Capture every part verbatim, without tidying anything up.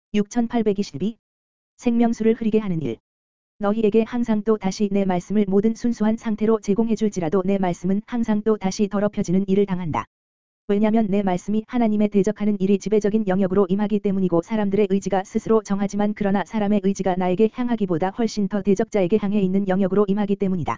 육천팔백이십이. 생명수를 흐리게 하는 일. 너희에게 항상 또 다시 내 말씀을 모든 순수한 상태로 제공해줄지라도 내 말씀은 항상 또 다시 더럽혀지는 일을 당한다. 왜냐면 내 말씀이 하나님에 대적하는 일이 지배적인 영역으로 임하기 때문이고 사람들의 의지가 스스로 정하지만 그러나 사람의 의지가 나에게 향하기보다 훨씬 더 대적자에게 향해 있는 영역으로 임하기 때문이다.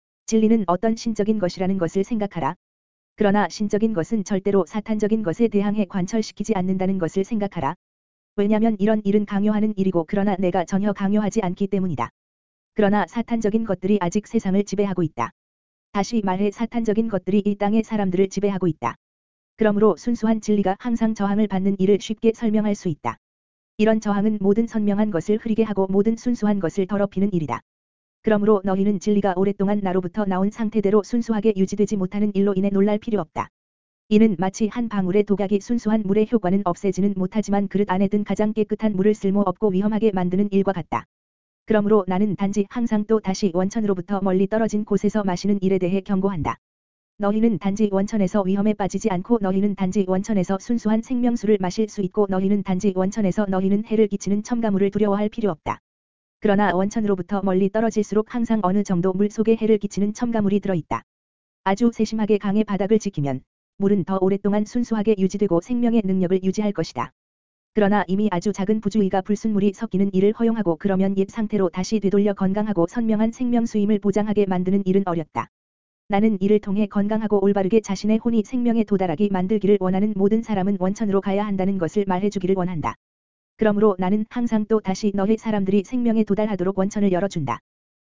진리는 어떤 신적인 것이라는 것을 생각하라. 그러나 신적인 것은 절대로 사탄적인 것에 대항해 관철시키지 않는다는 것을 생각하라. 왜냐면 이런 일은 강요하는 일이고 그러나 내가 전혀 강요하지 않기 때문이다. 그러나 사탄적인 것들이 아직 세상을 지배하고 있다. 다시 말해 사탄적인 것들이 이 땅의 사람들을 지배하고 있다. 그러므로 순수한 진리가 항상 저항을 받는 일을 쉽게 설명할 수 있다. 이런 저항은 모든 선명한 것을 흐리게 하고 모든 순수한 것을 더럽히는 일이다. 그러므로 너희는 진리가 오랫동안 나로부터 나온 상태대로 순수하게 유지되지 못하는 일로 인해 놀랄 필요 없다. 이는 마치 한 방울의 독약이 순수한 물의 효과는 없애지는 못하지만 그릇 안에 든 가장 깨끗한 물을 쓸모없고 위험하게 만드는 일과 같다. 그러므로 나는 단지 항상 또 다시 원천으로부터 멀리 떨어진 곳에서 마시는 일에 대해 경고한다. 너희는 단지 원천에서 위험에 빠지지 않고 너희는 단지 원천에서 순수한 생명수를 마실 수 있고 너희는 단지 원천에서 너희는 해를 끼치는 첨가물을 두려워할 필요 없다. 그러나 원천으로부터 멀리 떨어질수록 항상 어느 정도 물 속에 해를 끼치는 첨가물이 들어있다. 아주 세심하게 강의 바닥을 지키면 물은 더 오랫동안 순수하게 유지되고 생명의 능력을 유지할 것이다. 그러나 이미 아주 작은 부주의가 불순물이 섞이는 일을 허용하고 그러면 옛 상태로 다시 되돌려 건강하고 선명한 생명수임을 보장하게 만드는 일은 어렵다. 나는 이를 통해 건강하고 올바르게 자신의 혼이 생명에 도달하기 만들기를 원하는 모든 사람은 원천으로 가야 한다는 것을 말해주기를 원한다. 그러므로 나는 항상 또 다시 너희 사람들이 생명에 도달하도록 원천을 열어준다.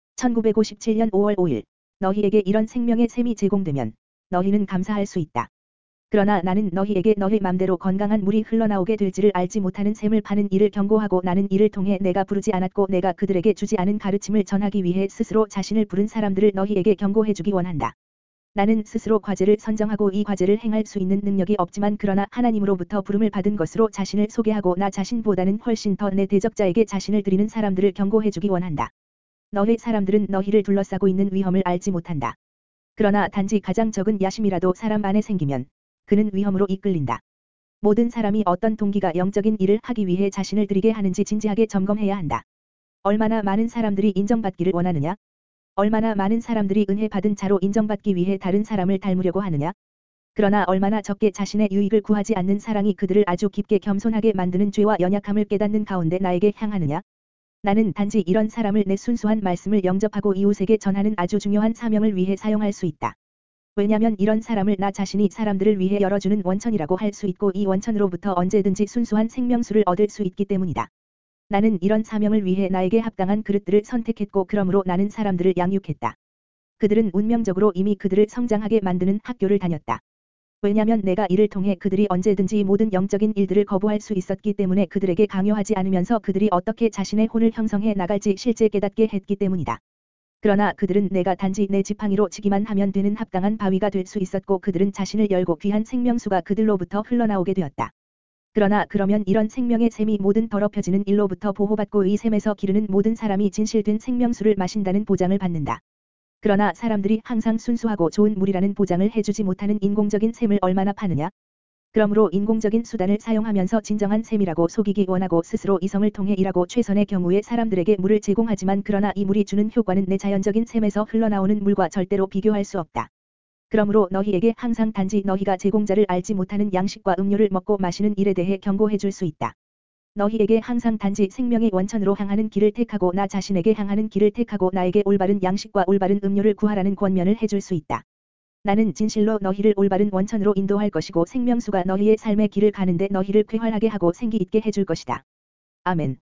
천구백오십칠 년 오월 오일. 너희에게 이런 생명의 샘이 제공되면 너희는 감사할 수 있다. 그러나 나는 너희에게 너희 맘대로 건강한 물이 흘러나오게 될지를 알지 못하는 샘을 파는 이를 경고하고 나는 이를 통해 내가 부르지 않았고 내가 그들에게 주지 않은 가르침을 전하기 위해 스스로 자신을 부른 사람들을 너희에게 경고해주기 원한다. 나는 스스로 과제를 선정하고 이 과제를 행할 수 있는 능력이 없지만 그러나 하나님으로부터 부름을 받은 것으로 자신을 소개하고 나 자신보다는 훨씬 더 내 대적자에게 자신을 드리는 사람들을 경고해주기 원한다. 너희 사람들은 너희를 둘러싸고 있는 위험을 알지 못한다. 그러나 단지 가장 적은 야심이라도 사람 안에 생기면 그는 위험으로 이끌린다. 모든 사람이 어떤 동기가 영적인 일을 하기 위해 자신을 드리게 하는지 진지하게 점검해야 한다. 얼마나 많은 사람들이 인정받기를 원하느냐? 얼마나 많은 사람들이 은혜 받은 자로 인정받기 위해 다른 사람을 닮으려고 하느냐? 그러나 얼마나 적게 자신의 유익을 구하지 않는 사랑이 그들을 아주 깊게 겸손하게 만드는 죄와 연약함을 깨닫는 가운데 나에게 향하느냐? 나는 단지 이런 사람을 내 순수한 말씀을 영접하고 이웃에게 전하는 아주 중요한 사명을 위해 사용할 수 있다. 왜냐면 이런 사람을 나 자신이 사람들을 위해 열어주는 원천이라고 할 수 있고 이 원천으로부터 언제든지 순수한 생명수를 얻을 수 있기 때문이다. 나는 이런 사명을 위해 나에게 합당한 그릇들을 선택했고 그러므로 나는 사람들을 양육했다. 그들은 운명적으로 이미 그들을 성장하게 만드는 학교를 다녔다. 왜냐면 내가 이를 통해 그들이 언제든지 모든 영적인 일들을 거부할 수 있었기 때문에 그들에게 강요하지 않으면서 그들이 어떻게 자신의 혼을 형성해 나갈지 실제 깨닫게 했기 때문이다. 그러나 그들은 내가 단지 내 지팡이로 치기만 하면 되는 합당한 바위가 될 수 있었고 그들은 자신을 열고 귀한 생명수가 그들로부터 흘러나오게 되었다. 그러나 그러면 이런 생명의 샘이 모든 더럽혀지는 일로부터 보호받고 이 샘에서 기르는 모든 사람이 진실된 생명수를 마신다는 보장을 받는다. 그러나 사람들이 항상 순수하고 좋은 물이라는 보장을 해주지 못하는 인공적인 샘을 얼마나 파느냐? 그러므로 인공적인 수단을 사용하면서 진정한 샘이라고 속이기 원하고 스스로 이성을 통해 일하고 최선의 경우에 사람들에게 물을 제공하지만 그러나 이 물이 주는 효과는 내 자연적인 샘에서 흘러나오는 물과 절대로 비교할 수 없다. 그러므로 너희에게 항상 단지 너희가 제공자를 알지 못하는 양식과 음료를 먹고 마시는 일에 대해 경고해 줄 수 있다. 너희에게 항상 단지 생명의 원천으로 향하는 길을 택하고 나 자신에게 향하는 길을 택하고 나에게 올바른 양식과 올바른 음료를 구하라는 권면을 해줄 수 있다. 나는 진실로 너희를 올바른 원천으로 인도할 것이고 생명수가 너희의 삶의 길을 가는데 너희를 쾌활하게 하고 생기 있게 해줄 것이다. 아멘.